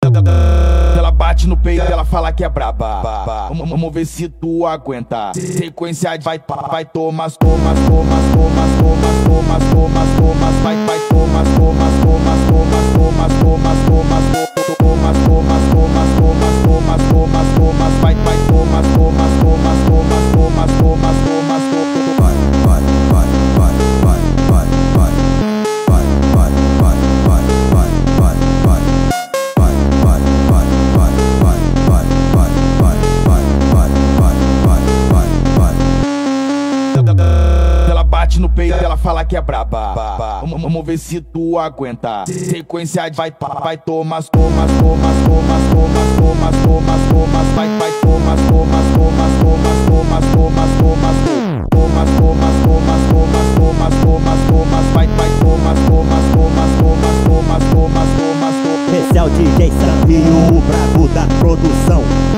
Ela bate no peito, ela fala que é braba. Vamos ver se tu aguenta. Sequência de vai tomas, tomas, tomas, tomas, tomas, tomas, tomas, tomas, vai tomas, tomas, tomas, tomas, tomas, tomas, tomas, tomas, tomas, tomas, tomas, tomas, tomas, tomas, vai tomas, tomas, tomas, tomas, tomas, tomas, tomas, ela bate no peito, ela fala que é braba. Vamos ver se tu aguenta. Sequência de vai tomas, tomas, tomas, tomas, tomas, tomas, tomas, tomas, vai tomas, tomas, tomas, tomas, tomas, tomas, tomas, tomas, tomas, tomas, tomas, tomas, tomas, tomas, vai tomas, tomas, tomas, tomas, tomas, tomas, tomas. Esse é o DJ Sam Rio, o brabo da produção.